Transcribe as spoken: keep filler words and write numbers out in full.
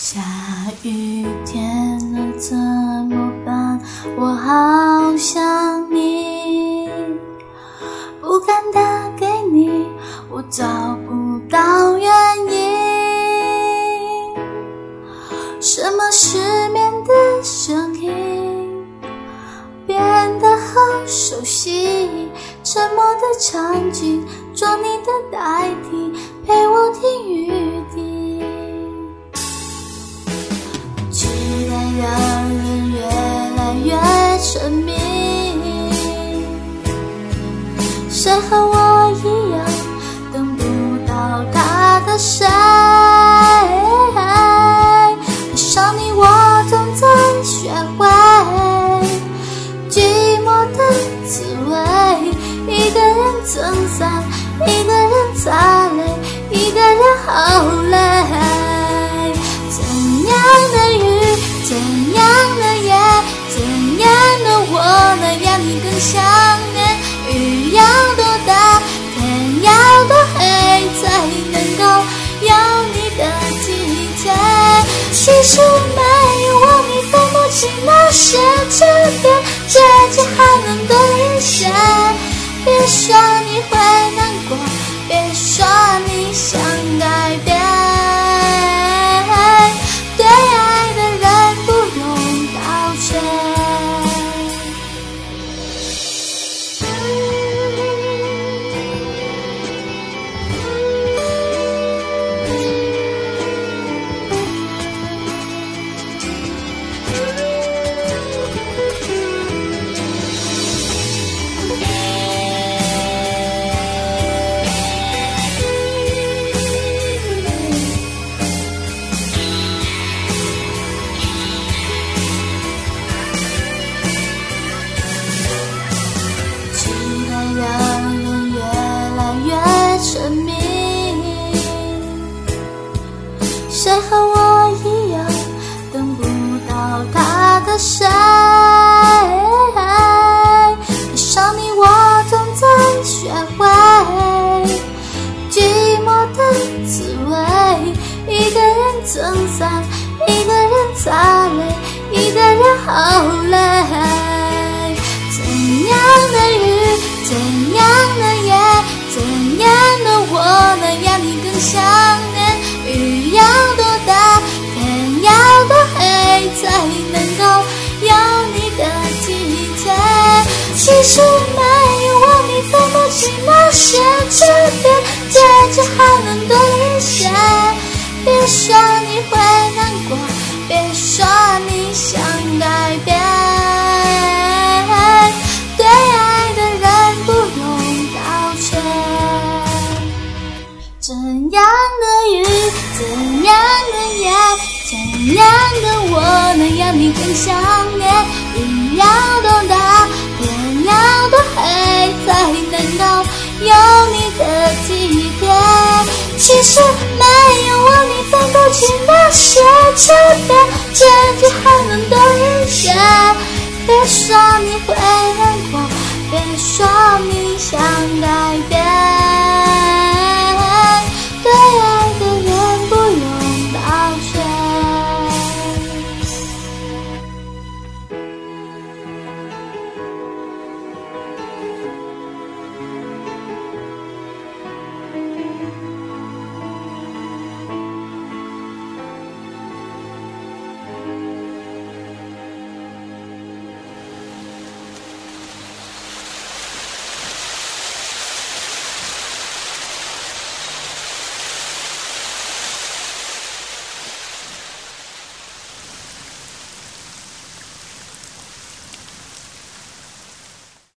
下雨天了怎么办？我好想你，不敢打给你，我找不到原因。什么失眠的声音变得好熟悉，沉默的场景做你的代替，陪我听雨滴。期待让人越来越沉迷，谁和我一样等不到他的谁？爱上你我总在学会寂寞的滋味，一个人撑伞，一个人擦泪，一个人好累。怎样的雨，怎样的夜，怎样的我能让你更想念？雨要多大，天要多黑，才能够有你的季节？其实没有我，你分不清那些差别，结局还能多一些。别说你会难过，别说你想改变，对爱的人不用道歉。谁和我一样等不到他的谁？爱上你我总在学会寂寞的滋味，一个人撑伞，一个人擦泪，一个人好累。怎样的雨，怎样的夜，怎样的我能让你更想念？雨要多大，天要多黑，才能够有你的季节？其实没有我，你分不清那些差别，结局还能多一些。别说你会难过，别说你想改变，对爱的人不用道歉。怎样的雨，怎样的夜，怎样的我能让你更想念？雨要多大，天要多黑，才能够有你的季节？其实没有我，你分不清那些差别，结局还能多一些。别说你会难过，别说你想改